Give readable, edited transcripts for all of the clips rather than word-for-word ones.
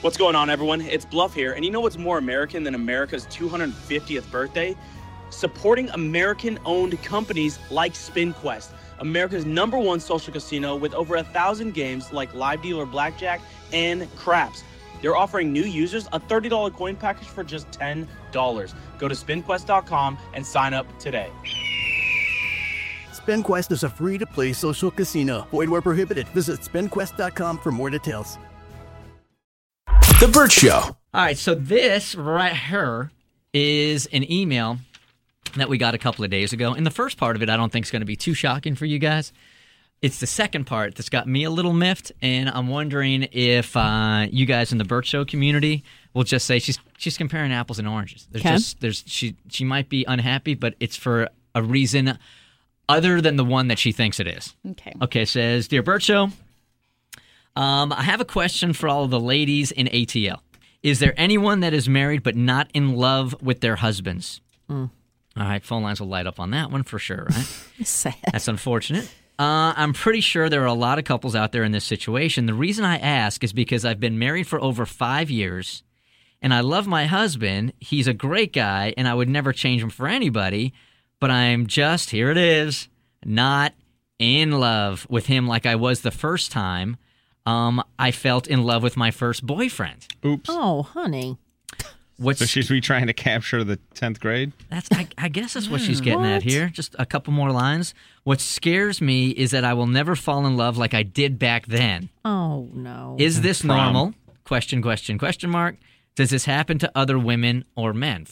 What's going on, everyone? It's Bluff here, and you know what's more American than America's 250th birthday? Supporting American-owned companies like SpinQuest, America's #1 social casino with over 1,000 games like Live Dealer Blackjack and Craps. They're offering new users a $30 coin package for just $10. Go to SpinQuest.com and sign up today. SpinQuest is a free-to-play social casino. Void where prohibited. Visit SpinQuest.com for more details. The Burt Show. All right, so this right here is an email that we got a couple of days ago. And the first part of it I don't think is going to be too shocking for you guys. It's the second part that's got me a little miffed, and I'm wondering if you guys in the Burt Show community will just say she's comparing apples and oranges. She might be unhappy, but it's for a reason other than the one that she thinks it is. Okay, it says, Dear Burt Show, I have a question for all of the ladies in ATL. Is there anyone that is married but not in love with their husbands? All right, phone lines will light up on that one for sure, right? Sad. That's unfortunate. I'm pretty sure there are a lot of couples out there in this situation. The reason I ask is because I've been married for over 5 years, and I love my husband. He's a great guy, and I would never change him for anybody, but I'm just, here it is, not in love with him like I was the first time I felt in love with my first boyfriend. Oops. Oh, honey. So she's trying to capture the 10th grade? I guess that's what she's getting at here. Just a couple more lines. What scares me is that I will never fall in love like I did back then. Oh, no. Is this normal? Question mark. Does this happen to other women or men?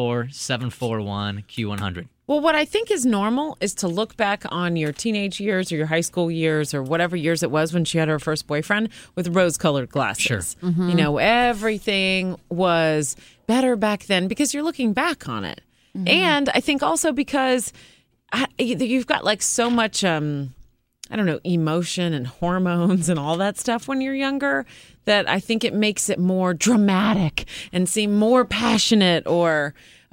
404-741-Q100. Well, what I think is normal is to look back on your teenage years or your high school years or whatever years it was when she had her first boyfriend with rose-colored glasses. Sure. You know, everything was better back then because you're looking back on it. And I think also because you've got like so much, emotion and hormones and all that stuff when you're younger that I think it makes it more dramatic and seem more passionate or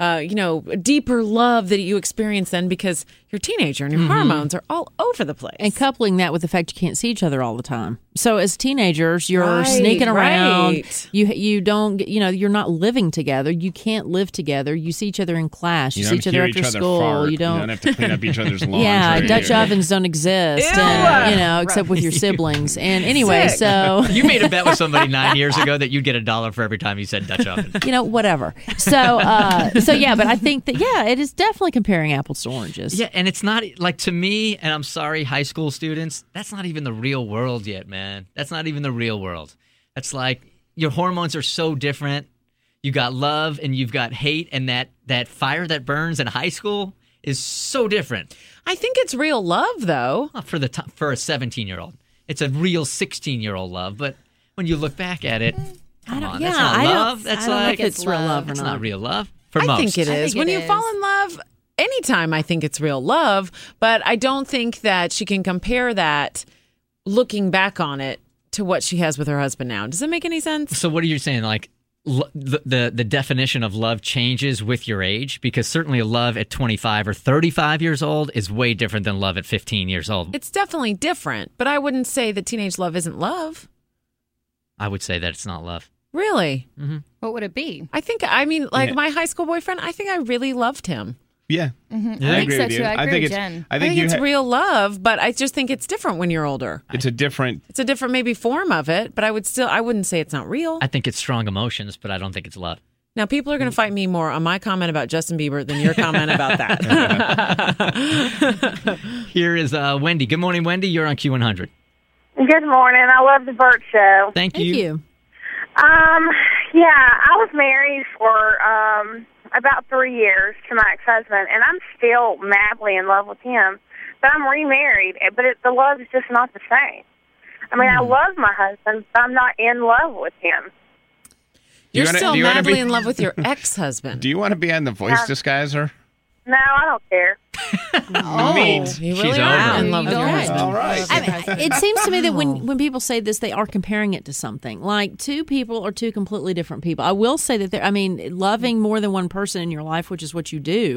deeper love that you experience then because you're a teenager and your hormones are all over the place. And coupling that with the fact you can't see each other all the time. So as teenagers, you're sneaking around. Right. You don't, you're not living together. You can't live together. You see each other in class. You see each other after school. Fart. You don't have to clean up each other's laundry. Yeah, Dutch ovens don't exist, and, except with your siblings. And anyway, so You made a bet with somebody 9 years ago that you'd get $1 for every time you said Dutch oven. Whatever. So yeah, but I think that it is definitely comparing apples to oranges. Yeah, and it's not like, to me, and I'm sorry, high school students, that's not even the real world yet, man. That's not even the real world. That's like, your hormones are so different. You got love and you've got hate, and that fire that burns in high school is so different. I think it's real love, though. For a 17-year-old. It's a real 16-year-old love, but when you look back at it, come on, that's not love. That's like, it's real love or that's not. not real love. For most. I think it is. When you fall in love, anytime I think it's real love, but I don't think that she can compare that looking back on it to what she has with her husband now. Does that make any sense? So what are you saying? Like, the definition of love changes with your age? Because certainly love at 25 or 35 years old is way different than love at 15 years old. It's definitely different, but I wouldn't say that teenage love isn't love. I would say that it's not love. Really? Mm-hmm. What would it be? my high school boyfriend, I think I really loved him. Yeah. Mm-hmm. I I agree think so with you. too. I agree with Jen. I think think it's real love, but I just think it's different when you're older. It's a different maybe form of it, but I wouldn't say it's not real. I think it's strong emotions, but I don't think it's love. Now, people are going to fight me more on my comment about Justin Bieber than your comment about that. Here is Wendy. Good morning, Wendy. You're on Q100. Good morning. I love the Burt Show. Thank you. I was married for about 3 years to my ex-husband, and I'm still madly in love with him. But I'm remarried, but the love is just not the same. I mean, I love my husband, but I'm not in love with him. You're still madly in love with your ex-husband. Do you want to be on The Voice Disguiser? No, I don't care. You really are in love with your husband. All right. It seems to me that when people say this, they are comparing it to something. Like, two people are two completely different people. I will say that loving more than one person in your life, which is what you do,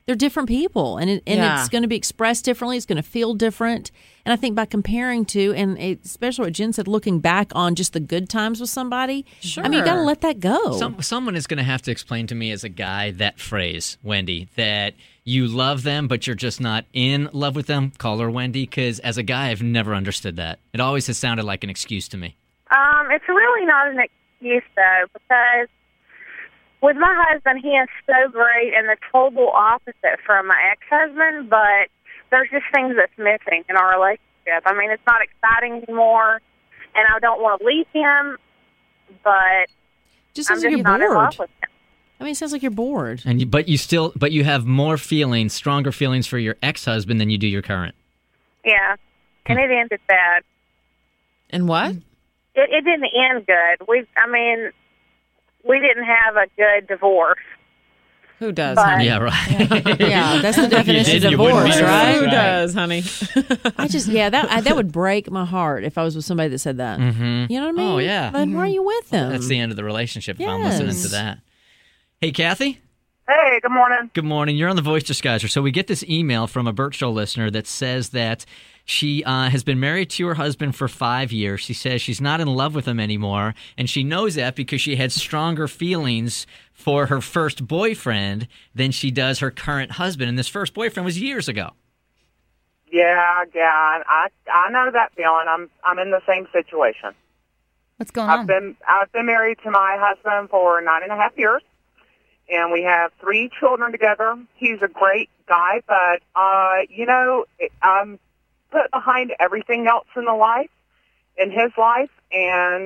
they're different people, and it's going to be expressed differently. It's going to feel different. And I think by comparing to, and especially what Jen said, looking back on just the good times with somebody, Sure. I mean, you got to let that go. Someone is going to have to explain to me as a guy that phrase, Wendy, that you love them, but you're just not in love with them. Call her Wendy, because as a guy, I've never understood that. It always has sounded like an excuse to me. It's really not an excuse, though, because with my husband, he is so great and the total opposite from my ex-husband, but there's just things that's missing in our relationship. I mean, it's not exciting anymore, and I don't want to leave him, but I'm just just like you're not in bored. love with him. I mean, it sounds like you're bored. But you have more feelings, stronger feelings for your ex-husband than you do your current. Yeah, and it ended bad. And what? It didn't end good. We didn't have a good divorce. Who does, But- honey? Yeah, right. Yeah, that's the definition did, of you wouldn't divorce, be right? Who Right. does, honey? I just, that would break my heart if I was with somebody that said that. Mhm. You know what I mean? Oh, yeah. Then why are you with them? That's the end of the relationship if I'm listening to Yes. that. Hey, Kathy. Hey, good morning. Good morning. You're on the Voice Disguiser. So we get this email from a Burt Show listener that says that she has been married to her husband for 5 years. She says she's not in love with him anymore, and she knows that because she had stronger feelings for her first boyfriend than she does her current husband. And this first boyfriend was years ago. Yeah, I know that feeling. I'm in the same situation. What's going on? I've been married to my husband for 9.5 years, and we have 3 children together. He's a great guy, but I'm put behind everything else in his life, and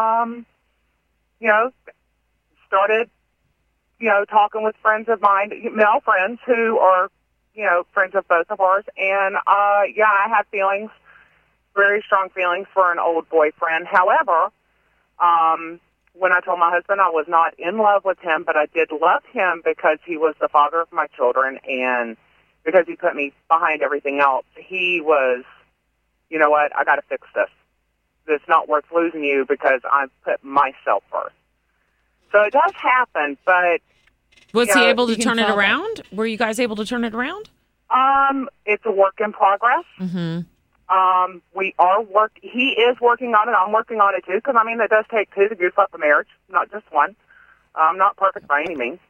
started talking with friends of mine, male friends who are friends of both of ours, and I have feelings, very strong feelings for an old boyfriend. However, when I told my husband I was not in love with him, but I did love him because he was the father of my children and because he put me behind everything else, he was, you know what, I got to fix this. It's not worth losing you because I put myself first. So it does happen, but... Was he able to you can turn it follow around? Were you guys able to turn it around? It's a work in progress. Mm-hmm. He is working on it. I'm working on it too, because it does take 2 to goose up a marriage, not just one. I'm not perfect by any means.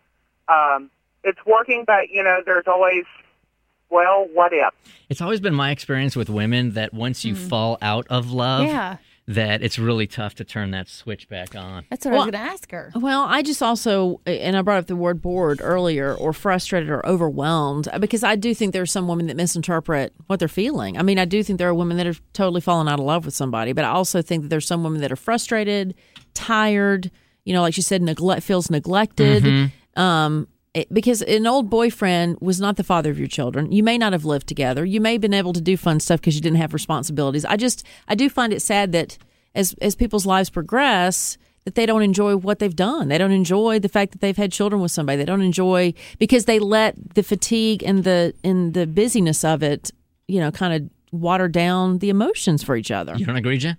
It's working, but there's always, well, what if? It's always been my experience with women that once you fall out of love, Yeah. that it's really tough to turn that switch back on. That's what I was going to ask her. Well, I just also, and I brought up the word bored earlier, or frustrated or overwhelmed, because I do think there are some women that misinterpret what they're feeling. I mean, I do think there are women that are totally fallen out of love with somebody, but I also think that there's some women that are frustrated, tired, like she said, feels neglected. Because an old boyfriend was not the father of your children. You may not have lived together. You may have been able to do fun stuff because you didn't have responsibilities. I do find it sad that as people's lives progress, that they don't enjoy what they've done. They don't enjoy the fact that they've had children with somebody. They don't enjoy because they let the fatigue and the busyness of it, kind of water down the emotions for each other. You don't agree, Jen?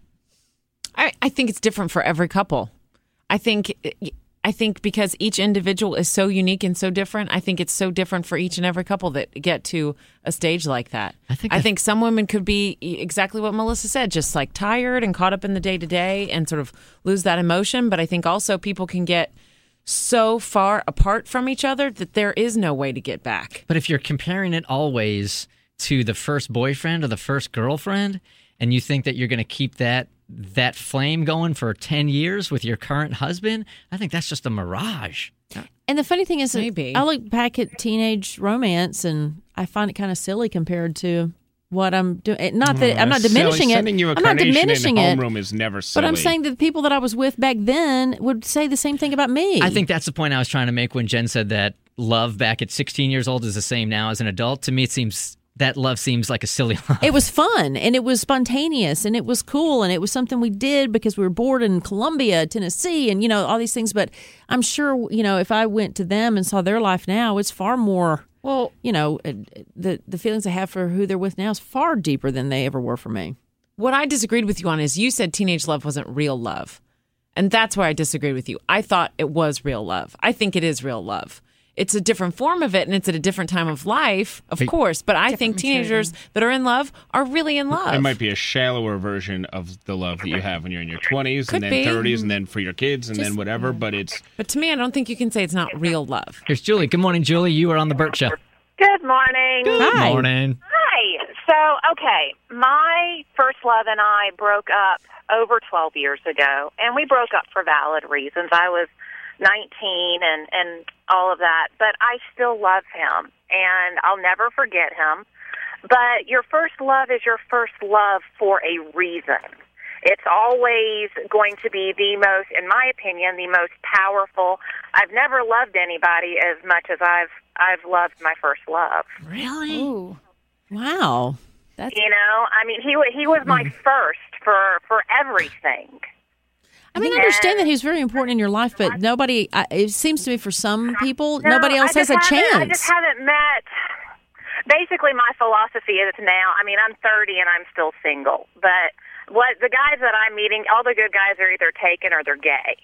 I think it's different for every couple. I think because each individual is so unique and so different, I think it's so different for each and every couple that get to a stage like that. I think some women could be exactly what Melissa said, just like tired and caught up in the day-to-day and sort of lose that emotion. But I think also people can get so far apart from each other that there is no way to get back. But if you're comparing it always to the first boyfriend or the first girlfriend, and you think that you're going to keep that flame going for 10 years with your current husband, I think that's just a mirage. And the funny thing is, Maybe. I look back at teenage romance and I find it kind of silly compared to what I'm doing. Not that I'm not diminishing it. Sending you a I'm not carnation diminishing in it. homeroom is never silly. But I'm saying that the people that I was with back then would say the same thing about me. I think that's the point I was trying to make when Jen said that love back at 16 years old is the same now as an adult. To me, it seems that love seems like a silly love. It was fun, and it was spontaneous, and it was cool, and it was something we did because we were bored in Columbia, Tennessee, and, all these things. But I'm sure, if I went to them and saw their life now, it's far more, the feelings I have for who they're with now is far deeper than they ever were for me. What I disagreed with you on is you said teenage love wasn't real love. And that's where I disagreed with you. I thought it was real love. I think it is real love. it's a different form of it and it's at a different time of life, of course. But I think teenagers that are in love are really in love. It might be a shallower version of the love that you have when you're in your 20s Could and then be. 30s and then for your kids and then whatever, but it's... But to me, I don't think you can say it's not real love. Here's Julie. Good morning, Julie. You are on the Burt Show. Good morning. Good morning. Hi. So, okay, my first love and I broke up over 12 years ago, and we broke up for valid reasons. I was 19 and all of that, but I still love him, and I'll never forget him. But your first love is your first love for a reason. It's always going to be the most, in my opinion, the most powerful. I've never loved anybody as much as I've loved my first love. Really? Ooh. Wow. That's I mean, he was my first for everything. I mean, I understand that he's very important in your life, but nobody, it seems to me for some people, nobody else has a chance. I just haven't met. Basically, my philosophy is now, I mean, I'm 30 and I'm still single, but what the guys that I'm meeting, all the good guys are either taken or they're gay.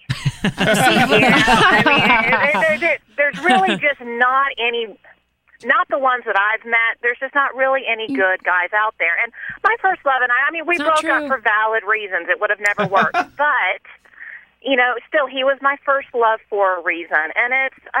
I mean, there's really just not any, not the ones that I've met. There's just not really any good guys out there. And my first love and I mean, we broke up for valid reasons. It would have never worked. But, still, he was my first love for a reason. And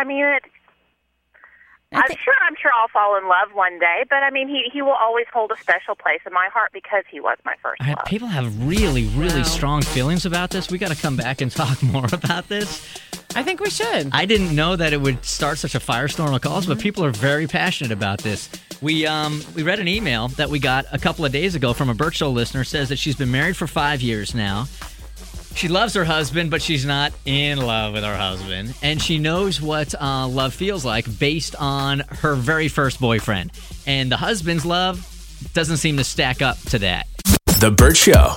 I'm sure I'll fall in love one day, but I mean, he will always hold a special place in my heart because he was my first love. People have really, really strong feelings about this. We got to come back and talk more about this. I think we should. I didn't know that it would start such a firestorm of calls, but people are very passionate about this. We read an email that we got a couple of days ago from a Burt Show listener. Says that she's been married for 5 years now. She loves her husband, but she's not in love with her husband. And she knows what love feels like based on her very first boyfriend. And the husband's love doesn't seem to stack up to that. The Burt Show.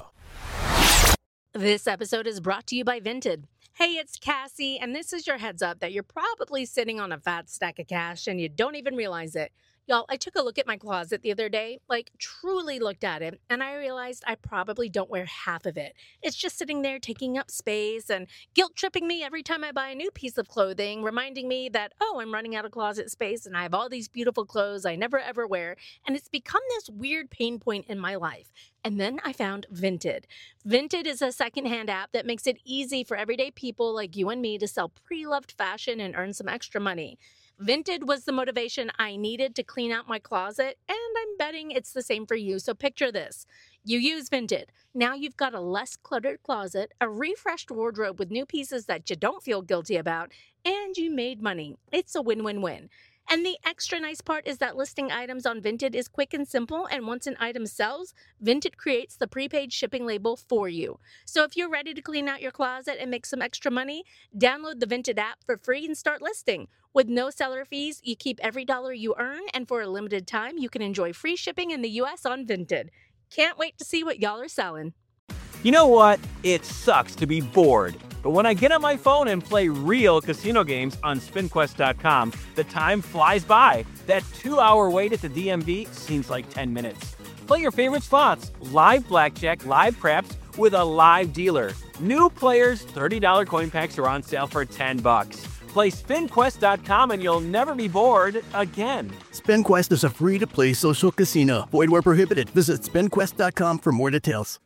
This episode is brought to you by Vinted. Hey, it's Cassie, and this is your heads up that you're probably sitting on a fat stack of cash and you don't even realize it. Y'all, I took a look at my closet the other day, truly looked at it, and I realized I probably don't wear half of it. It's just sitting there taking up space and guilt-tripping me every time I buy a new piece of clothing, reminding me that, I'm running out of closet space and I have all these beautiful clothes I never ever wear, and it's become this weird pain point in my life. And then I found Vinted. Vinted is a secondhand app that makes it easy for everyday people like you and me to sell pre-loved fashion and earn some extra money. Vinted was the motivation I needed to clean out my closet, and I'm betting it's the same for you. So picture this. You use Vinted. Now you've got a less cluttered closet, a refreshed wardrobe with new pieces that you don't feel guilty about, and you made money. It's a win-win-win. And the extra nice part is that listing items on Vinted is quick and simple, and once an item sells, Vinted creates the prepaid shipping label for you. So if you're ready to clean out your closet and make some extra money, download the Vinted app for free and start listing. With no seller fees, you keep every dollar you earn, and for a limited time, you can enjoy free shipping in the U.S. on Vinted. Can't wait to see what y'all are selling. You know what? It sucks to be bored. But when I get on my phone and play real casino games on SpinQuest.com, the time flies by. That 2-hour wait at the DMV seems like 10 minutes. Play your favorite slots, live blackjack, live craps, with a live dealer. New players, $30 coin packs are on sale for $10. Play SpinQuest.com and you'll never be bored again. SpinQuest is a free-to-play social casino. Void where prohibited. Visit SpinQuest.com for more details.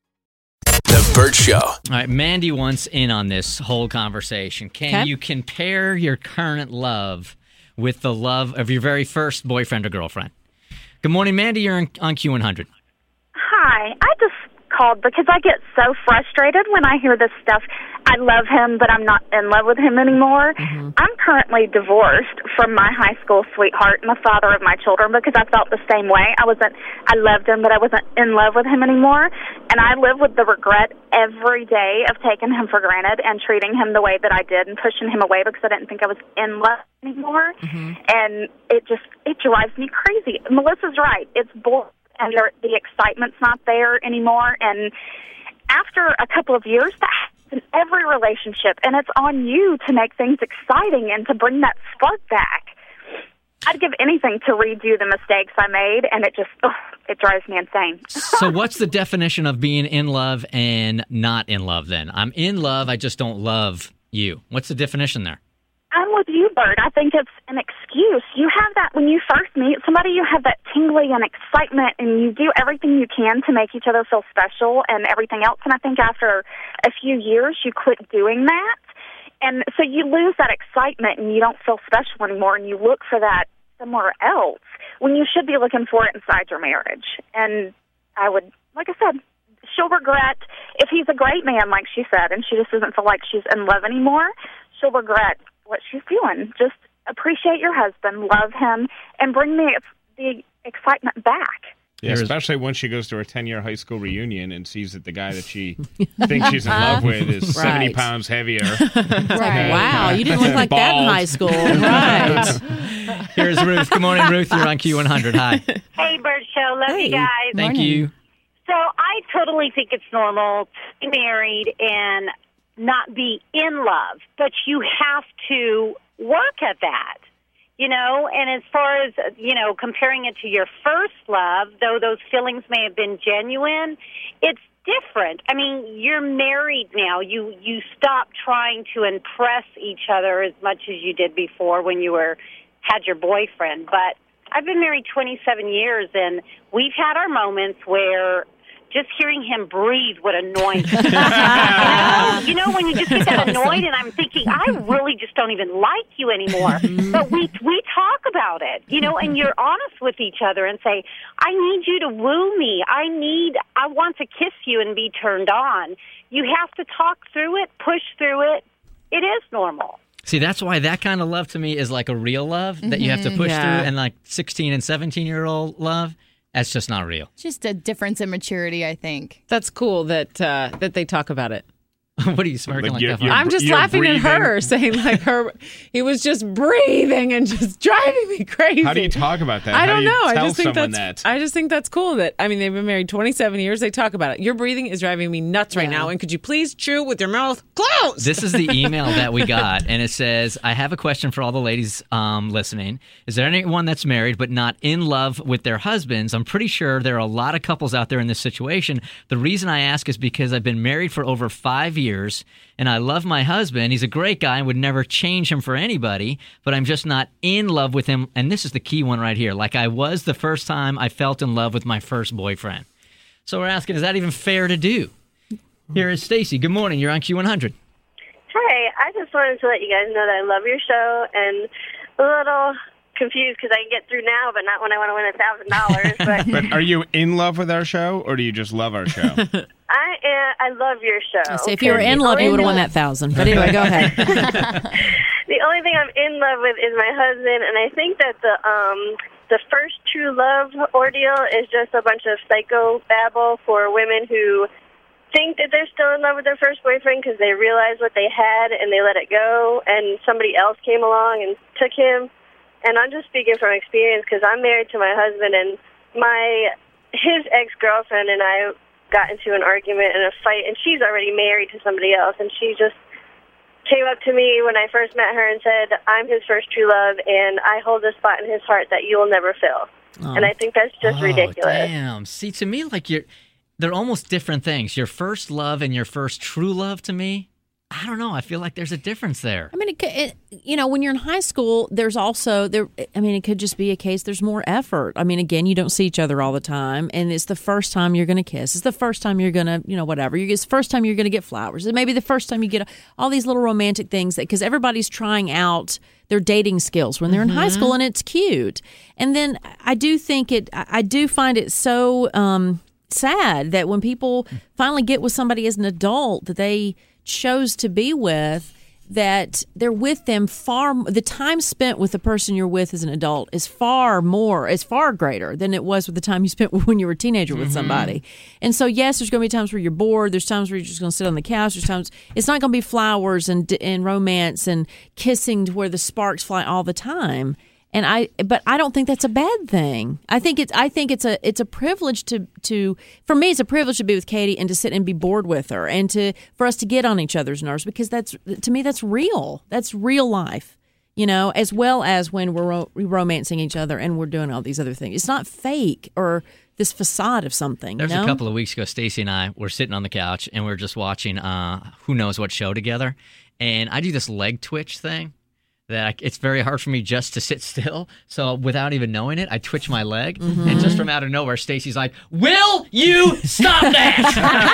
The Burt Show. All right, Mandy wants in on this whole conversation. Can you compare your current love with the love of your very first boyfriend or girlfriend? Good morning, Mandy. You're on Q100. Hi. I just called because I get so frustrated when I hear this stuff. I love him, but I'm not in love with him anymore. Mm-hmm. I'm currently divorced from my high school sweetheart and the father of my children because I felt the same way. I loved him, but I wasn't in love with him anymore. And I live with the regret every day of taking him for granted and treating him the way that I did and pushing him away because I didn't think I was in love anymore. Mm-hmm. And it drives me crazy. Melissa's right. It's boring and the excitement's not there anymore. And after a couple of years, that in every relationship, and it's on you to make things exciting and to bring that spark back. I'd give anything to redo the mistakes I made, and it drives me insane. So what's the definition of being in love and not in love then? I'm in love, I just don't love you. What's the definition there? I'm with you, Bert. I think it's an excuse. You have that when you first meet somebody, you have that tingly and excitement, and you do everything you can to make each other feel special and everything else. And I think after a few years, you quit doing that. And so you lose that excitement and you don't feel special anymore, and you look for that somewhere else when you should be looking for it inside your marriage. And I would, like I said, she'll regret, if he's a great man, like she said, and she just doesn't feel like she's in love anymore, she'll regret what she's doing. Just appreciate your husband, love him, and bring the excitement back. Yeah, especially when she goes to her 10-year high school reunion and sees that the guy that she thinks she's in love with is 70 pounds heavier. Right. Wow, you didn't look like that in high school. Right. Here's Ruth. Good morning, Ruth. You're on Q100. Hi. Hey, Bert Show. Love you guys. Thank you. So I totally think it's normal to be married and not be in love, but you have to work at that. You know, and as far as, you know, comparing it to your first love, though those feelings may have been genuine, it's different. I mean, you're married now. You stop trying to impress each other as much as you did before when you had your boyfriend. But I've been married 27 years, and we've had our moments where just hearing him breathe would annoy me. you know, when you just get that annoyed, and I'm thinking, I really just don't even like you anymore. But we talk about it, you know, and you're honest with each other and say, I need you to woo me. I want to kiss you and be turned on. You have to talk through it, push through it. It is normal. See, that's why that kind of love to me is like a real love that you have to push through, and like 16 and 17-year-old love, that's just not real. Just a difference in maturity, I think. That's cool that they talk about it. What are you smirking like that for? I'm just laughing at her, saying like he was just breathing and just driving me crazy. How do you talk about that? I don't know. I just think that's cool that, I mean, they've been married 27 years. They talk about it. Your breathing is driving me nuts right now. And could you please chew with your mouth closed? This is the email that we got, and it says, I have a question for all the ladies listening. Is there anyone that's married but not in love with their husbands? I'm pretty sure there are a lot of couples out there in this situation. The reason I ask is because I've been married for over 5 years, and I love my husband. He's a great guy and would never change him for anybody, but I'm just not in love with him. And this is the key one right here. Like I was the first time I felt in love with my first boyfriend. So we're asking, is that even fair to do? Here is Stacy. Good morning. You're on Q100. Hey, I just wanted to let you guys know that I love your show, and a little confused because I can get through now, but not when I want to win $1,000. But are you in love with our show, or do you just love our show? I love your show. So if you were in love, you would have won that 1,000. But anyway, go ahead. The only thing I'm in love with is my husband, and I think that the first true love ordeal is just a bunch of psychobabble for women who think that they're still in love with their first boyfriend because they realized what they had and they let it go, and somebody else came along and took him. And I'm just speaking from experience because I'm married to my husband, and his ex-girlfriend and I got into an argument and a fight, and she's already married to somebody else, and she just came up to me when I first met her and said, I'm his first true love, and I hold a spot in his heart that you will never fill. Oh. And I think that's just ridiculous. Damn. See, to me, like they're almost different things. Your first love and your first true love, to me, I don't know. I feel like there's a difference there. I mean, when you're in high school, there's also it could just be a case there's more effort. I mean, again, you don't see each other all the time, and it's the first time you're going to kiss. It's the first time you're going to, whatever. It's the first time you're going to get flowers. It may be the first time you get all these little romantic things because everybody's trying out their dating skills when they're in high school, and it's cute. And then I do find it so sad that when people finally get with somebody as an adult that they chose to be with, that they're with them the time spent with the person you're with as an adult is far greater than it was with the time you spent when you were a teenager with somebody. And so, yes, there's going to be times where you're bored. There's times where you're just going to sit on the couch. There's times it's not going to be flowers and romance and kissing to where the sparks fly all the time. But I don't think that's a bad thing. I think it's a privilege for me, it's a privilege to be with Katie and to sit and be bored with her and for us to get on each other's nerves, because to me that's real. That's real life, as well as when we're romancing each other and we're doing all these other things. It's not fake or this facade of something. There's a couple of weeks ago, Stacy and I were sitting on the couch and we're just watching who knows what show together, and I do this leg twitch thing that it's very hard for me just to sit still. So without even knowing it, I twitch my leg. And just from out of nowhere, Stacy's like, "Will you stop that?"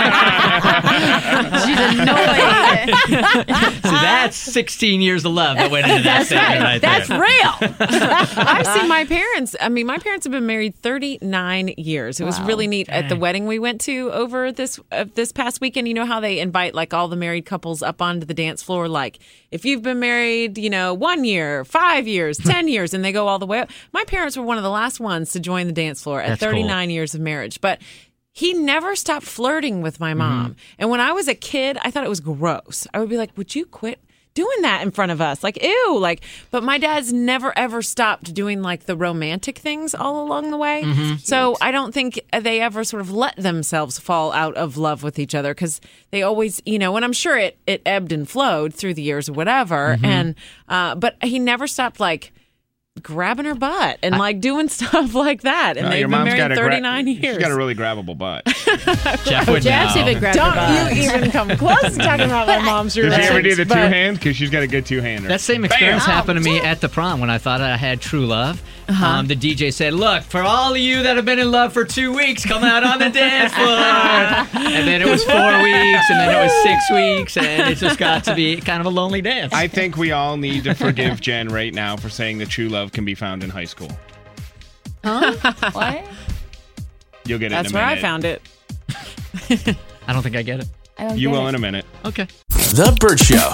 She's annoying. So that's 16 years of love that went into that statement right there. That's real. I've seen my parents. I mean, my parents have been married 39 years. It was really neat at the wedding we went to over this past weekend. You know how they invite like all the married couples up onto the dance floor, like if you've been married, 1 year, 5 years, 10 years, and they go all the way up. My parents were one of the last ones to join the dance floor at 39 years of marriage. But he never stopped flirting with my mom. And when I was a kid, I thought it was gross. I would be like, would you quit doing that in front of us? Like, ew. But my dad's never, ever stopped doing like the romantic things all along the way. So I don't think they ever sort of let themselves fall out of love with each other because they always, and I'm sure it ebbed and flowed through the years or whatever. And, but he never stopped like grabbing her butt and like doing stuff like that. And they've been married 39 years. She's got a really grabbable butt. Jeff's even grabbed her butt. Don't you even come close to talking about my mom's Does relations. she ever do the two-hand? Because she's got a good two-hander. That same experience happened to me at the prom when I thought I had true love. The DJ said, "Look, for all of you that have been in love for 2 weeks, come out on the dance floor." And then it was 4 weeks, and then it was 6 weeks, and it just got to be kind of a lonely dance. I think we all need to forgive Jen right now for saying that true love can be found in high school. Huh? What? You'll get it That's in a where minute. I found it. I don't think I get it. You will in a minute. Okay. The Burt Show.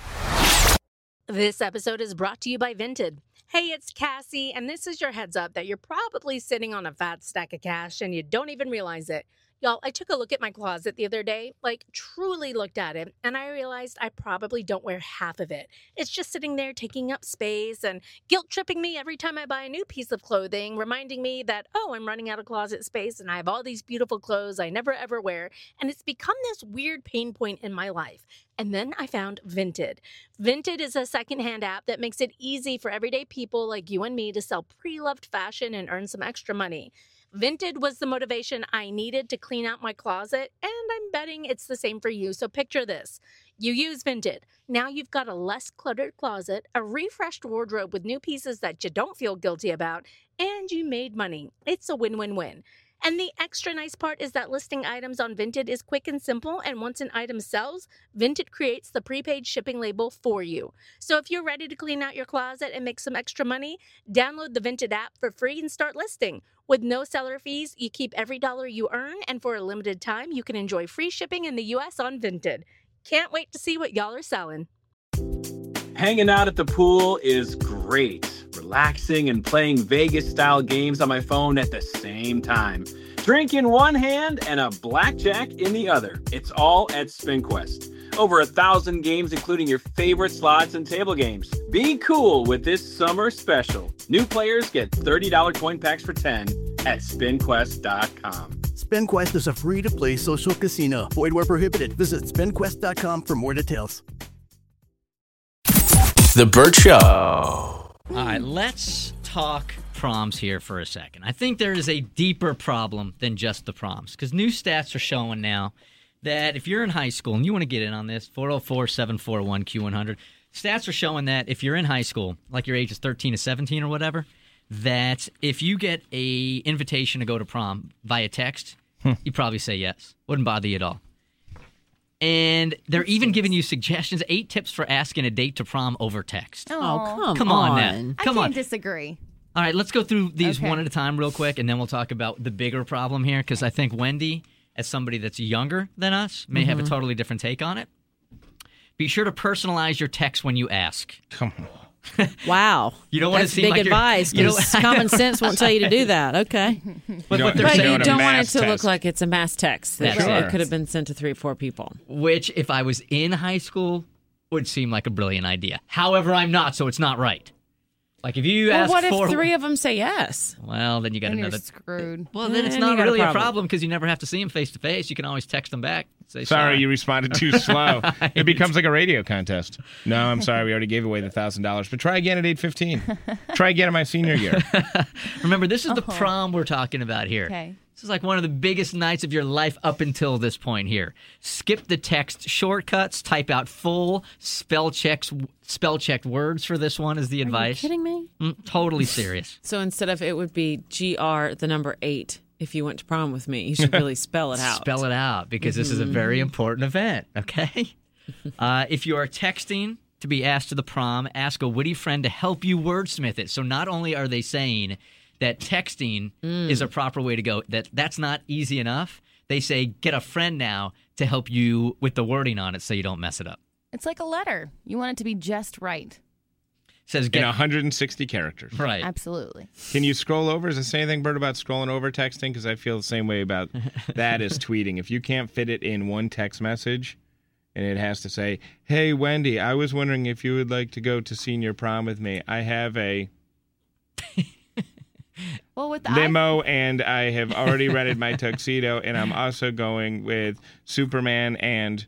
This episode is brought to you by Vinted. Hey, it's Cassie, and this is your heads up that you're probably sitting on a fat stack of cash and you don't even realize it. Y'all, I took a look at my closet the other day, truly looked at it, and I realized I probably don't wear half of it. It's just sitting there taking up space and guilt-tripping me every time I buy a new piece of clothing, reminding me that, I'm running out of closet space and I have all these beautiful clothes I never ever wear, and it's become this weird pain point in my life. And then I found Vinted. Vinted is a secondhand app that makes it easy for everyday people like you and me to sell pre-loved fashion and earn some extra money. Vinted was the motivation I needed to clean out my closet, and I'm betting it's the same for you. So picture this. You use Vinted. Now you've got a less cluttered closet, a refreshed wardrobe with new pieces that you don't feel guilty about, and you made money. It's a win-win-win. And the extra nice part is that listing items on Vinted is quick and simple, and once an item sells, Vinted creates the prepaid shipping label for you. So if you're ready to clean out your closet and make some extra money, download the Vinted app for free and start listing. With no seller fees, you keep every dollar you earn, and for a limited time, you can enjoy free shipping in the U.S. on Vinted. Can't wait to see what y'all are selling. Hanging out at the pool is great. Relaxing and playing Vegas-style games on my phone at the same time. Drink in one hand and a blackjack in the other. It's all at SpinQuest. Over 1,000 games, including your favorite slots and table games. Be cool with this summer special. New players get $30 coin packs for 10 at SpinQuest.com. SpinQuest is a free-to-play social casino. Void where prohibited. Visit SpinQuest.com for more details. The Burt Show. All right, let's talk proms here for a second. I think there is a deeper problem than just the proms, because new stats are showing now that if you're in high school, and you want to get in on this, 404-741-Q100, stats are showing that if you're in high school, like your age is 13 to 17 or whatever, that if you get a invitation to go to prom via text, you probably say yes. Wouldn't bother you at all. And they're even giving you suggestions, 8 tips for asking a date to prom over text. Oh, Come on now. Come I on. can't disagree. All right, let's go through these Okay. one at a time real quick, and then we'll talk about the bigger problem here, because I think Wendy, as somebody that's younger than us, may have a totally different take on it. Be sure to personalize your text when you ask. Come on. Wow. You don't want to That's seem big like advice, you're... because common sense won't tell you to do that. Okay. But what they're But saying, you don't want it mass to look test. like it's a mass text. That That's it right. could have been sent to 3 or 4 people. which, if I was in high school, would seem like a brilliant idea. However, I'm not, so it's not right. Like, if you ask Well, what if for... 3 of them say yes? Well, then you got Then you're another... screwed. Well, then it's Then not you got a really a problem. problem because you never have to see them face to face. You can always text them back. Say, Sorry, you responded too slow. It becomes like a radio contest. No, I'm sorry. We already gave away the $1,000. But try again at 8:15. Try again in my senior year. Remember, this is the prom we're talking about here. Okay. This is like one of the biggest nights of your life up until this point here. Skip the text shortcuts. Type out full spell-checked words for this one is the advice. Are you kidding me? Totally serious. So instead of it would be GR, the number 8, if you went to prom with me, you should really spell it out. Spell it out because this is a very important event, okay? If you are texting to be asked to the prom, ask a witty friend to help you wordsmith it. So not only are they saying that texting is a proper way to go, that's not easy enough, they say get a friend now to help you with the wording on it so you don't mess it up. It's like a letter. You want it to be just right. Says in 160 characters. Right. Absolutely. Can you scroll over? Does it say anything, Bert, about scrolling over texting? Because I feel the same way about that as tweeting. If you can't fit it in one text message and it has to say, hey, Wendy, I was wondering if you would like to go to senior prom with me. I have a with the limo and I have already rented my tuxedo and I'm also going with Superman and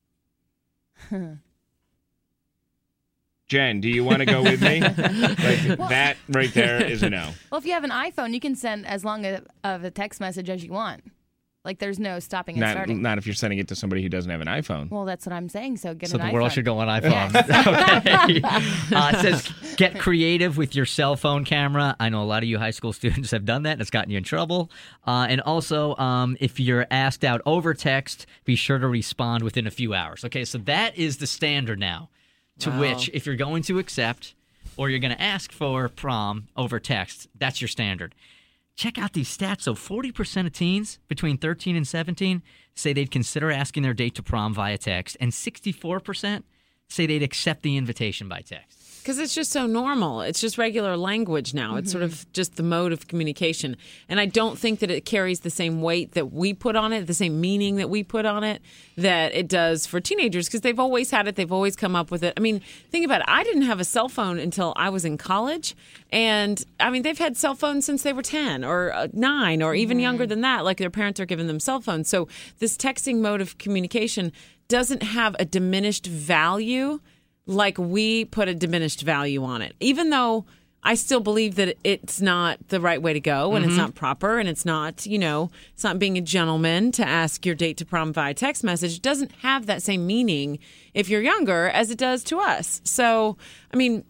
Jen, do you want to go with me? That right there is a no. Well, if you have an iPhone, you can send as long of a text message as you want. Like, there's no stopping and starting. Not if you're sending it to somebody who doesn't have an iPhone. Well, that's what I'm saying. So get so an iPhone. So the world should go on iPhone. Okay. It says get creative with your cell phone camera. I know a lot of you high school students have done that, and it's gotten you in trouble. And also, if you're asked out over text, be sure to respond within a few hours. Okay, so that is the standard now, to which if you're going to accept or you're going to ask for prom over text, that's your standard. Check out these stats. So 40% of teens between 13 and 17 say they'd consider asking their date to prom via text, and 64% say they'd accept the invitation by text. Because it's just so normal. It's just regular language now. It's sort of just the mode of communication. And I don't think that it carries the same weight that we put on it, the same meaning that we put on it, that it does for teenagers, because they've always had it. They've always come up with it. I mean, think about it. I didn't have a cell phone until I was in college. And, I mean, they've had cell phones since they were 10 or 9 or even younger than that. Like, their parents are giving them cell phones. So this texting mode of communication doesn't have a diminished value like we put a diminished value on it, even though I still believe that it's not the right way to go and it's not proper and it's not, it's not being a gentleman to ask your date to prom via text message. It doesn't have that same meaning if you're younger as it does to us. So, I mean,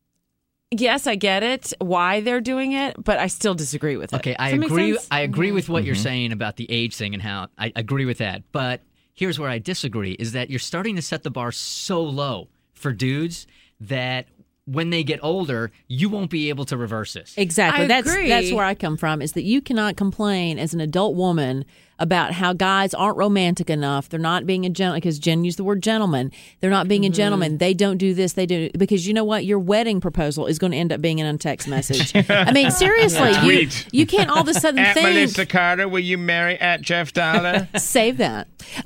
yes, I get it, why they're doing it, but I still disagree with it. Okay, I agree with what you're saying about the age thing and how I agree with that. But here's where I disagree, is that you're starting to set the bar so low for dudes that when they get older, you won't be able to reverse this. Exactly. That's where I come from, is that you cannot complain as an adult woman about how guys aren't romantic enough. They're not being a gentleman, because Jen used the word gentleman. They're not being a gentleman. They don't do this. They do, because you know what? Your wedding proposal is going to end up being a text message. I mean, seriously, you can't all of a sudden at think. Melissa Carter, will you marry at Jeff Dollar? Save that.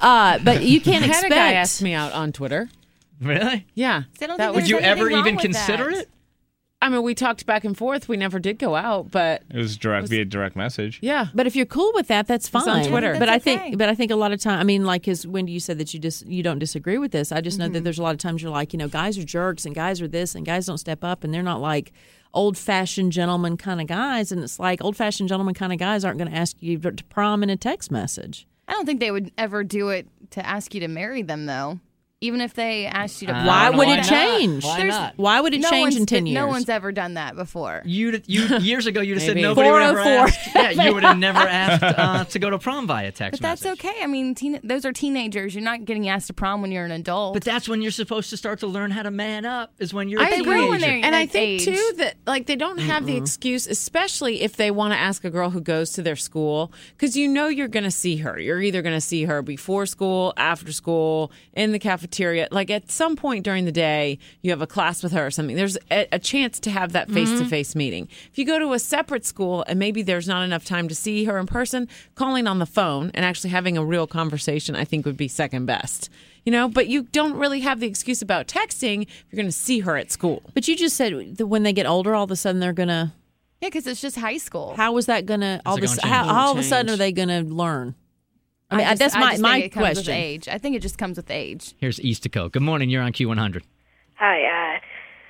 But you can't expect. I had a guy ask me out on Twitter. Really? Yeah. Would you ever even consider it? I mean, we talked back and forth. We never did go out, but it was via direct message. Yeah, but if you're cool with that, that's fine. It's on Twitter. But I think a lot of time, I mean, like, because Wendy, you said that you don't disagree with this. I just know that there's a lot of times you're like, guys are jerks and guys are this and guys don't step up and they're not like old-fashioned gentleman kind of guys. And it's like old-fashioned gentleman kind of guys aren't going to ask you to prom in a text message. I don't think they would ever do it to ask you to marry them, though. Even if they asked you to, why would it change? Why not? Why would it change in 10 years? No one's ever done that before. You years ago, you'd have said nobody would ever ask. Yeah, you would have never asked to go to prom via text message. But that's okay. I mean, those are teenagers. You're not getting asked to prom when you're an adult. But that's when you're supposed to start to learn how to man up. Is when you're a teenager. When they're and I think too that they don't have the excuse, especially if they want to ask a girl who goes to their school, because you're going to see her. You're either going to see her before school, after school, in the cafeteria, like at some point during the day, you have a class with her or something. There's a chance to have that face-to-face meeting. If you go to a separate school and maybe there's not enough time to see her in person, calling on the phone and actually having a real conversation, I think would be second best. But you don't really have the excuse about texting if you're going to see her at school. But you just said that when they get older, all of a sudden they're going to... Yeah, because it's just high school. How is that going to... How all of a sudden are they going to learn? I mean, that's my question. With age. I think it just comes with age. Here's East Dakota. Good morning. You're on Q100. Hi.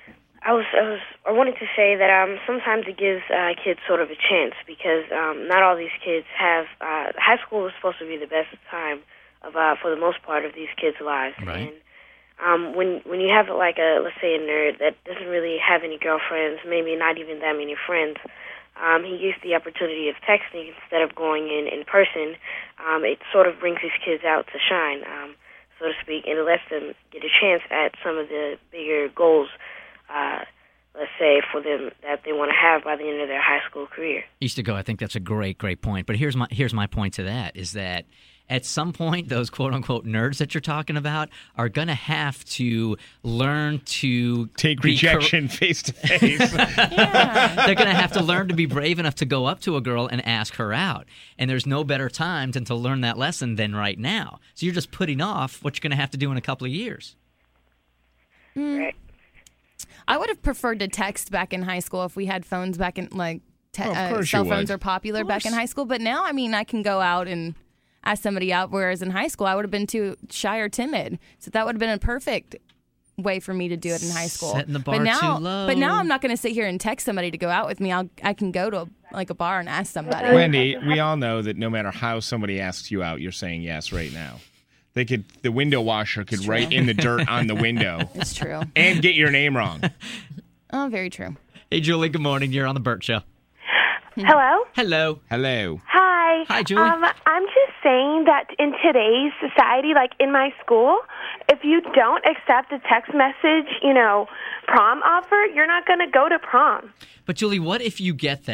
I wanted to say that sometimes it gives kids sort of a chance because not all these kids have. High school is supposed to be the best time of for the most part of these kids' lives. Right. And when you have like let's say a nerd that doesn't really have any girlfriends, maybe not even that many friends, he gets the opportunity of texting instead of going in person. It sort of brings these kids out to shine, so to speak, and it lets them get a chance at some of the bigger goals. Let's say, for them that they want to have by the end of their high school career. Used to go, I think that's a great point. But here's my point to that, is that at some point, those quote-unquote nerds that you're talking about are going to have to learn to take rejection face to face. They're going to have to learn to be brave enough to go up to a girl and ask her out. And there's no better time than to learn that lesson than right now. So you're just putting off what you're going to have to do in a couple of years. Right. I would have preferred to text back in high school if we had phones back in, like, course cell you phones would. are popular back in high school. But now, I mean, I can go out and ask somebody out, whereas in high school, I would have been too shy or timid. So that would have been a perfect way for me to do it in high school. Setting the bar but now, too low. But now I'm not going to sit here and text somebody to go out with me. I can go to a bar and ask somebody. Wendy, we all know that no matter how somebody asks you out, you're saying yes right now. The window washer could write in the dirt on the window. It's true. And get your name wrong. Oh, very true. Hey, Julie, good morning. You're on The Burt Show. Hello? Hello. Hello. Hi. Hi, Julie. I'm just saying that in today's society, like in my school, if you don't accept a text message, prom offer, you're not going to go to prom. But, Julie, what if you get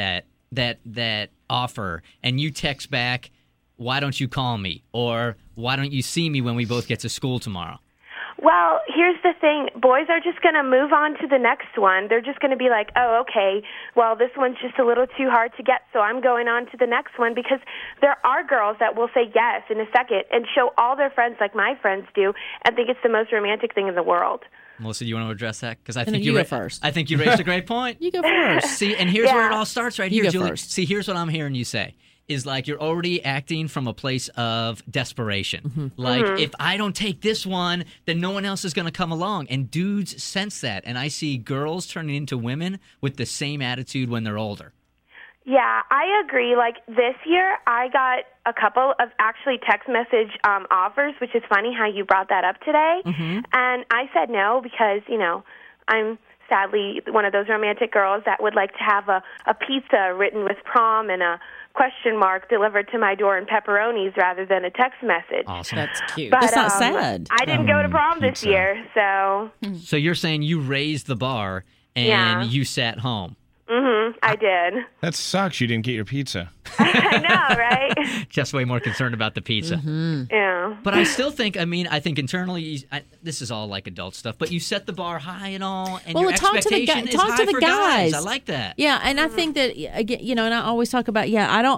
that offer and you text back, why don't you call me? Or why don't you see me when we both get to school tomorrow? Well, here's the thing. Boys are just going to move on to the next one. They're just going to be like, oh, okay, well, this one's just a little too hard to get, so I'm going on to the next one, because there are girls that will say yes in a second and show all their friends like my friends do and think it's the most romantic thing in the world. Melissa, do you want to address that? Because I And think then you go first. I think you raised a great point. You go first. See, and here's where it all starts right You here, go Julie. first. See, here's what I'm hearing you say. Is like you're already acting from a place of desperation. Like, if I don't take this one, then no one else is going to come along. And dudes sense that. And I see girls turning into women with the same attitude when they're older. Yeah, I agree. Like this year, I got a couple of actually text message offers, which is funny how you brought that up today. And I said no because, I'm sadly one of those romantic girls that would like to have a pizza written with prom and a question mark delivered to my door in pepperonis rather than a text message. Awesome. That's cute. But, That's not sad. I didn't go to prom this pizza. year, so So you're saying you raised the bar and Yeah. you sat home. I did. That sucks. You didn't get your pizza. I know, right? Just way more concerned about the pizza. Yeah. But I still think, I think internally, this is all like adult stuff, but you set the bar high and all, and your talk to the expectation is talk high to the for guys. I like that. Yeah, and I think that again, and I always talk about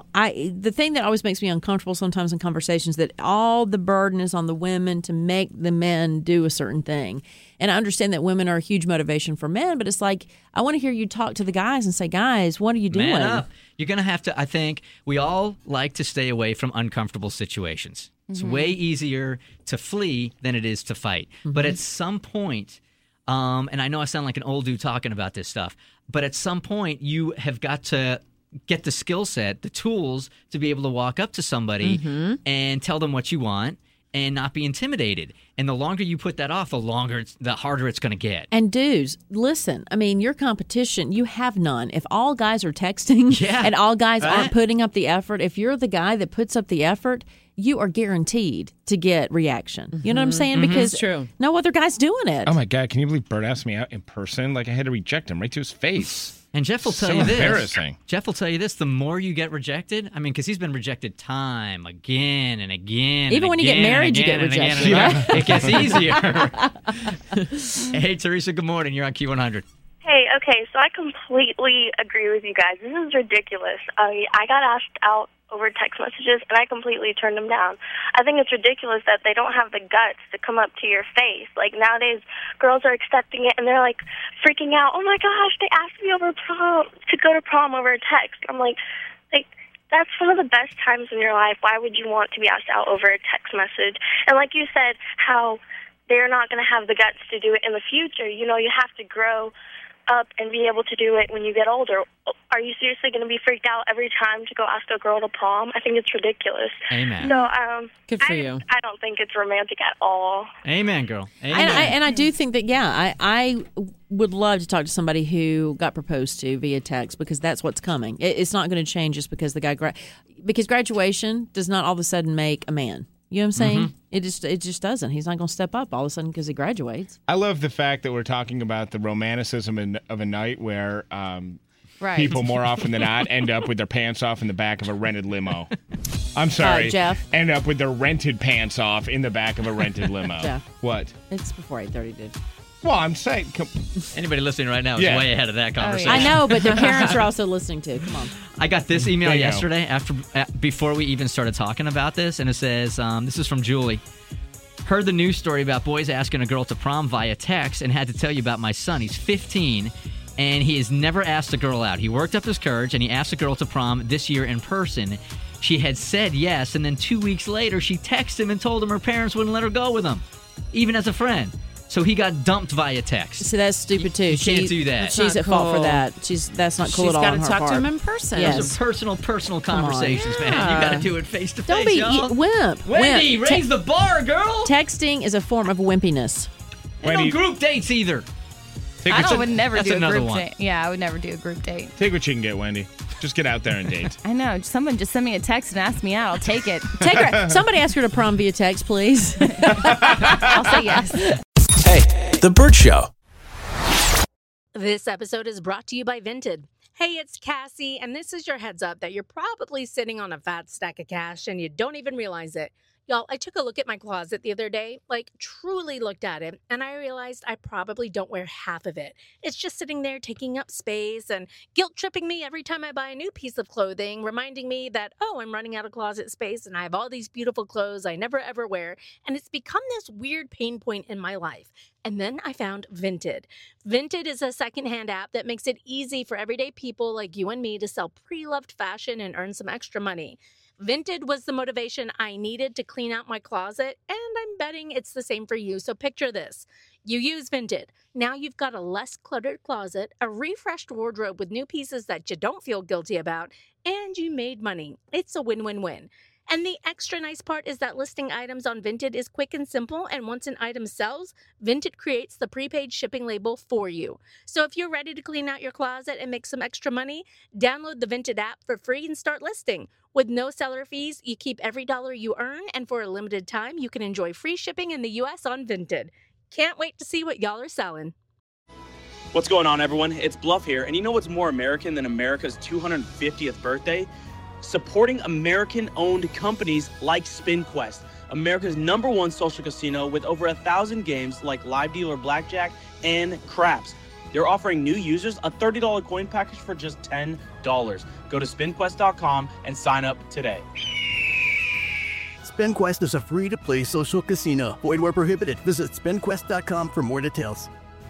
the thing that always makes me uncomfortable sometimes in conversations that all the burden is on the women to make the men do a certain thing. And I understand that women are a huge motivation for men, but it's like I want to hear you talk to the guys and say, guys, what are you doing? Man up. You're going to have to, I think, we all like to stay away from uncomfortable situations. It's way easier to flee than it is to fight. But at some point, and I know I sound like an old dude talking about this stuff, but at some point you have got to get the skill set, the tools to be able to walk up to somebody and tell them what you want and not be intimidated. And the longer you put that off, the harder it's going to get. And dudes, listen, I mean, your competition, you have none. If all guys are texting and all guys aren't putting up the effort, if you're the guy that puts up the effort, you are guaranteed to get reaction. You know what I'm saying? Because true. no other guy's doing it. Oh, my God. Can you believe Bert asked me out in person? Like, I had to reject him right to his face. And Jeff will tell So you this. embarrassing. Jeff will tell you this. The more you get rejected, I mean, because he's been rejected time again and again. Even and when you get again married, and you get again and rejected, again. right? It gets easier. Hey, Teresa, good morning. You're on Q100. Hey, okay, so I completely agree with you guys. This is ridiculous. I got asked out over text messages, and I completely turned them down. I think it's ridiculous that they don't have the guts to come up to your face. Like, nowadays, girls are accepting it, and they're, like, freaking out. Oh, my gosh, they asked me over prom to go to prom over a text. I'm like, that's one of the best times in your life. Why would you want to be asked out over a text message? And like you said, how they're not going to have the guts to do it in the future. You know, you have to grow up and be able to do it when you get older. Are you seriously going to be freaked out every time to go ask a girl to prom? I think it's ridiculous. Amen. So, Good for you. I don't think it's romantic at all. Amen, girl. Amen. And I do think that, I would love to talk to somebody who got proposed to via text, because that's what's coming. It's not going to change just because the guy because graduation does not all of a sudden make a man. You know what I'm saying? Mm-hmm. It just doesn't. He's not going to step up all of a sudden because he graduates. I love the fact that we're talking about the romanticism of a night where Right. people more often than not end up with their pants off in the back of a rented limo. I'm sorry. Jeff. End up with their rented pants off in the back of a rented limo. Jeff. What? It's before 8:30, dude. Well, I'm saying... Anybody listening right now is Yeah. way ahead of that conversation. I know, but their parents are also listening too. Come on. I got this email Bingo. yesterday before we even started talking about this, and it says, this is from Julie. Heard the news story about boys asking a girl to prom via text and had to tell you about my son. He's 15, and he has never asked a girl out. He worked up his courage, and he asked a girl to prom this year in person. She had said yes, and then 2 weeks later, she texted him and told him her parents wouldn't let her go with him, even as a friend. So he got dumped via text. So that's stupid too. You can't do that. She's at fault for that. That's not cool at all. She's got on to her talk part. to him in person. Yes. Those are personal conversations, man. You got to do it face to face. Don't be y'all. wimp. Wendy, Wimp. raise the bar, girl. Texting is a form of wimpiness. And no group dates either. I would never That's do a another group one. date. Yeah, I would never do a group date. Take what you can get, Wendy. Just get out there and date. I know. Someone just send me a text and ask me out. I'll take it. Take her. Somebody ask her to prom via text, please. I'll say yes. Hey, The Burt Show. This episode is brought to you by Vinted. Hey, it's Cassie, and this is your heads up that you're probably sitting on a fat stack of cash and you don't even realize it. Y'all, I took a look at my closet the other day, truly looked at it, and I realized I probably don't wear half of it. It's just sitting there taking up space and guilt-tripping me every time I buy a new piece of clothing, reminding me that, I'm running out of closet space and I have all these beautiful clothes I never ever wear, and it's become this weird pain point in my life. And then I found Vinted. Vinted is a secondhand app that makes it easy for everyday people like you and me to sell pre-loved fashion and earn some extra money. Vinted was the motivation I needed to clean out my closet, and I'm betting it's the same for you. So picture this. You use Vinted. Now you've got a less cluttered closet, a refreshed wardrobe with new pieces that you don't feel guilty about, and you made money. It's a win-win-win. And the extra nice part is that listing items on Vinted is quick and simple, and once an item sells, Vinted creates the prepaid shipping label for you. So if you're ready to clean out your closet and make some extra money, download the Vinted app for free and start listing. With no seller fees, you keep every dollar you earn, and for a limited time, you can enjoy free shipping in the U.S. on Vinted. Can't wait to see what y'all are selling. What's going on, everyone? It's Bluff here, and you know what's more American than America's 250th birthday? Supporting American-owned companies like SpinQuest, America's #1 social casino with over 1,000 games like live dealer blackjack and craps. They're offering new users a $30 coin package for just $10. Go to SpinQuest.com and sign up today. SpinQuest is a free-to-play social casino. Void where prohibited. Visit SpinQuest.com for more details.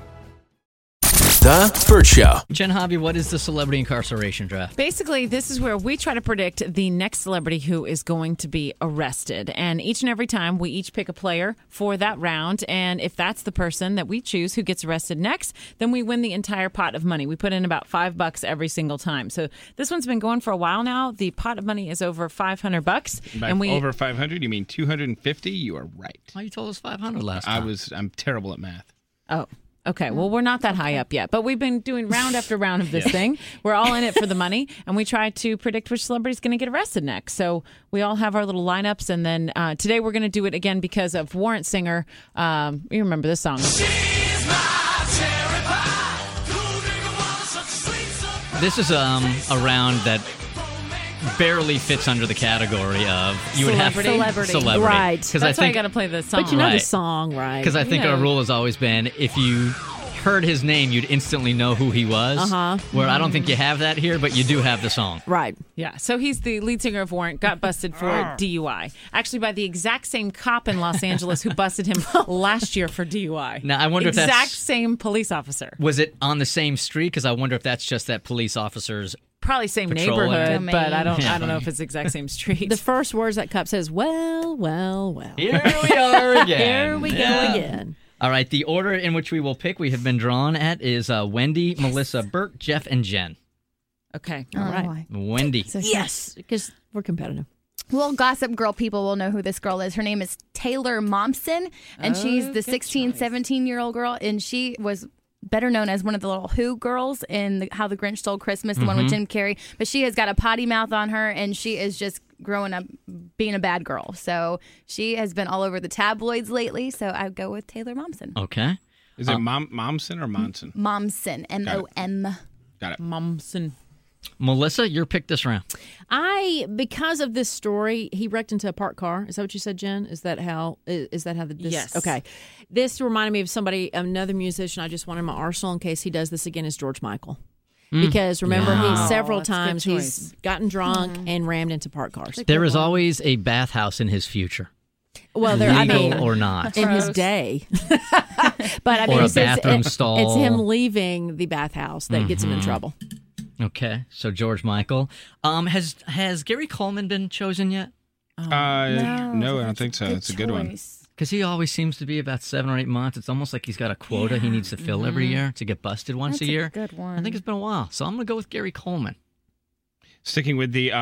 The Burt Show. Jen Hobby, what is the celebrity incarceration draft? Basically, this is where we try to predict the next celebrity who is going to be arrested. And each and every time, we each pick a player for that round. And if that's the person that we choose who gets arrested next, then we win the entire pot of money. We put in about $5 every single time. So this one's been going for a while now. The pot of money is over $500. By over 500, you mean 250? You are right. Oh, you told us 500 last time. I'm terrible at math. Oh. Okay, well, we're not that high up yet, but we've been doing round after round of this thing. We're all in it for the money, and we try to predict which celebrity's going to get arrested next. So we all have our little lineups, and then today we're going to do it again because of Warrant Singer. You remember this song. This is a round that barely fits under the category of you would have celebrity, right? Because That's why I got to play the song. But you know the song, right? Because I think our rule has always been if you heard his name, you'd instantly know who he was. Where I don't think you have that here, but you do have the song. Right. Yeah. So he's the lead singer of Warrant, got busted for DUI. Actually, by the exact same cop in Los Angeles who busted him last year for DUI. Now I wonder if exact that's same police officer. Was it on the same street? Because I wonder if that's just that police officer's. Probably same patrolling. neighborhood, but I don't know if it's the exact same street. The first words that cop says, well. Here we are again. Here we go again. All right, the order in which we will pick, we have been drawn at, is Wendy, Melissa, Bert, Jeff, and Jen. Okay. All right. Wendy. Yes, because we're competitive. Well, Gossip Girl people will know who this girl is. Her name is Taylor Momsen, and she's the 16, 17-year-old girl, and she was better known as one of the little Who girls in How the Grinch Stole Christmas, the one with Jim Carrey. But she has got a potty mouth on her, and she is just growing up being a bad girl. So she has been all over the tabloids lately, so I go with Taylor Momsen. Okay. Is it Momsen or Monson? Momsen, M-O-M. Got it. Momsen. Melissa, your pick this round. Because of this story, he wrecked into a parked car. Is that what you said, Jen? Is that how this? Yes. Okay. This reminded me of another musician I just want in my arsenal in case he does this again, is George Michael. Because remember, he several times he's gotten drunk and rammed into parked cars. There is always a bathhouse in his future. Well, legal or not. In his day. But I mean, or a bathroom stall. It's him leaving the bathhouse that gets him in trouble. Okay, so George Michael. Has Gary Coleman been chosen yet? No, I don't think so. It's a good one. Because he always seems to be about 7 or 8 months. It's almost like he's got a quota he needs to fill every year to get busted once a year. Good one. I think it's been a while, so I'm going to go with Gary Coleman. Sticking with the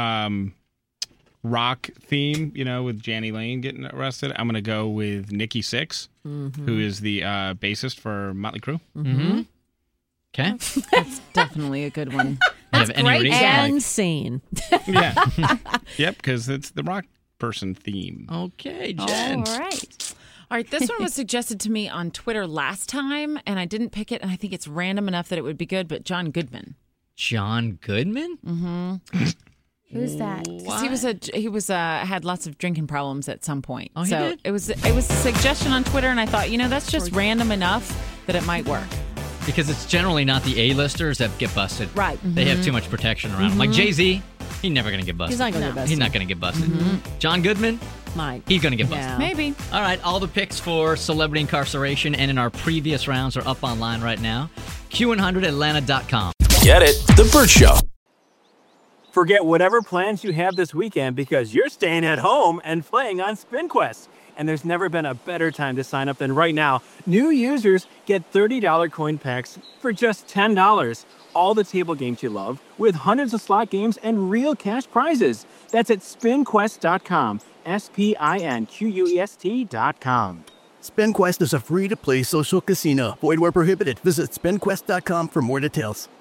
rock theme, with Jani Lane getting arrested, I'm going to go with Nikki Sixx, who is the bassist for Motley Crue. Mm-hmm. Okay. That's definitely a good one. That's great and scene. Yeah. Yep, because it's the rock person theme. Okay, Jen. All right. All right, this one was suggested to me on Twitter last time, and I didn't pick it, and I think it's random enough that it would be good, but John Goodman. John Goodman? Mm-hmm. Who's that? He was had lots of drinking problems at some point. Oh, he so did? it was a suggestion on Twitter, and I thought, that's just random enough that it might work. Because it's generally not the A-listers that get busted. Right. They have too much protection around them. Like Jay-Z, he's never going to get busted. He's not going to get busted. He's not going to get busted. John Goodman, might. He's going to get busted. Yeah. Maybe. All right, all the picks for celebrity incarceration and in our previous rounds are up online right now. Q100Atlanta.com. Get it? The Bert Show. Forget whatever plans you have this weekend because you're staying at home and playing on SpinQuest. And there's never been a better time to sign up than right now. New users get $30 coin packs for just $10. All the table games you love with hundreds of slot games and real cash prizes. That's at SpinQuest.com. SpinQuest.com. SpinQuest is a free-to-play social casino. Void where prohibited. Visit SpinQuest.com for more details.